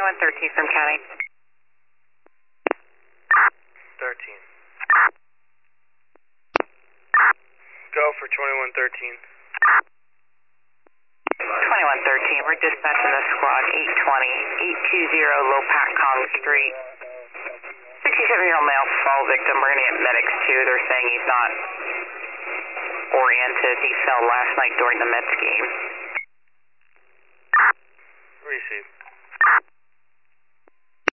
2113 from County. 13. Go for 2113. 2113, we're dispatching the squad 820 Low Pac Kong Street. 67-year-old male fall victim. We're going to get medics too. They're saying he's not oriented. He fell last night during the Mets game. Receive.